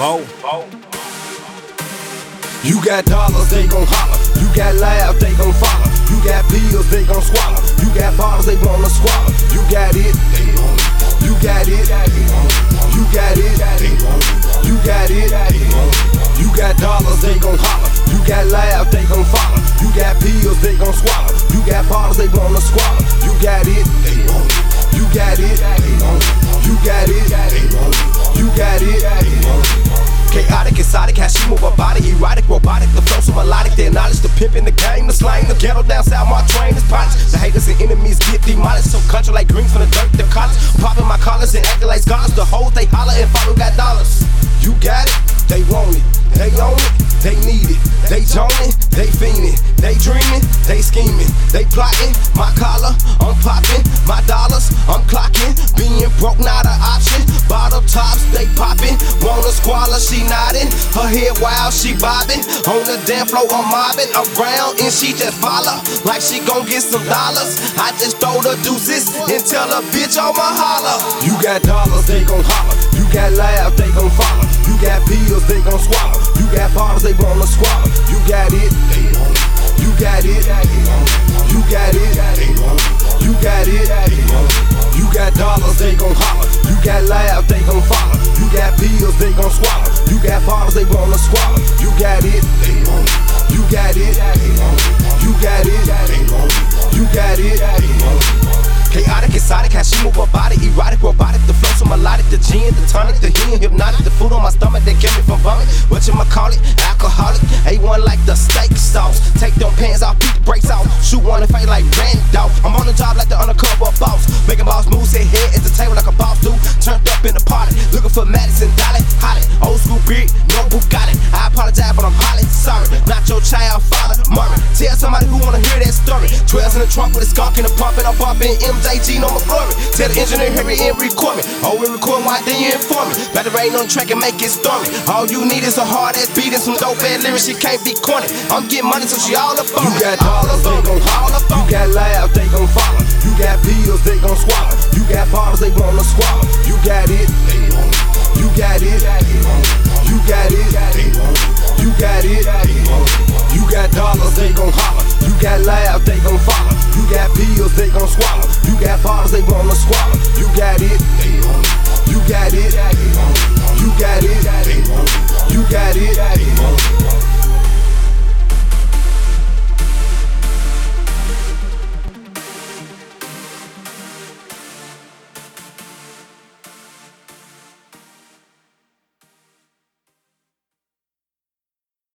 You got dollars, they gon' holler. You got laughs, they gon' follow. You got pills, they gon' swallow. You got bottles, they wanna swallow. You got it, they want it. You got it, they want it. You got it, they want it. You got it, they want it. You got dollars, they gon' holler. You got laughs, they gon' follow. You got pills, they gon' swallow. You got bottles, they wanna swallow. You got it, they want it. You got it, they want it. You got it, they want it. You got it, they want it. Chaotic, exotic, how she move her body, erotic, robotic, the flow so melodic, the knowledge, the pimp in the game, the slang, the ghetto down south, my train is polished. The haters and enemies get demolished, so country like greens from the dirt, the college, popping my collars and acting like scholars. The hoes they holler and follow got dollars. You got it, they want it, they own it, they need it, they joning, they fiending, they dreaming, they scheming, they plotting. My collar, I'm popping, my dollars, I'm clocking. Being broke not an option. Bottle tops, they popping. Wanna squalor, she nodding. Her head wild, she bobbing. On the damn floor, I'm mobbing around, and she just follow like she gon' get some dollars. I just throw the deuces and tell a bitch I'ma holler. You got dollars, they gon' holler. You got laughs, they gon' follow. You got pills, they gon' swallow. You got bottles, they wanna swallow. You got it, they want it. You got it, they want it. You got it, they want it. You got it, they want it. You got dollars, they gon' holler. You got laughs, they gon' follow. You got pills, they gon' swallow. You got bottles, they wanna swallow. You got it, they want it. You got it, they want it. You got it, they want it. You got it, they want it. Chaotic, exotic, how she move her body, erotic, robotic, the flow so melodic, the gin, the tonic, the hen, hypnotic, the food on my stomach that kept me from vomit. Whatchamacallit, alcoholic, A1 like the steak sauce. Take them pants off, beat the brakes off, shoot one and fade like Randolph. I'm on the job like the undercover boss, making boss moves, sit here at the table like a boss do. Turned up in the party, looking for Madison, Dolly, Holly, old school beard, no Bugatti. I apologize, but I'm holly sorry, not your child father, Murray. Tell somebody who wanna hear that story. 12's in the trunk with a skunk in the pump, and I'm bumping MJG, no more glory. Tell the engineer, hurry and record me. Oh, we record, why then you inform me? Better rain on the track and make it stormy. All you need is a hard ass beat and some dope ass lyrics, she can't be corny. I'm getting money, so she all up on me. You got dollars, they gon' holler. You got laughs, they gon' follow. You got pills, they gon' swallow. You got bottles, they wanna swallow. You got it, they want it. You got it, they want it. You got it, they want it. You got it, they want it. You got dollars, they gon' holler. You got laughs, they gon' follow. You got pills, they gon' swallow. You got bottles, they wanna swallow.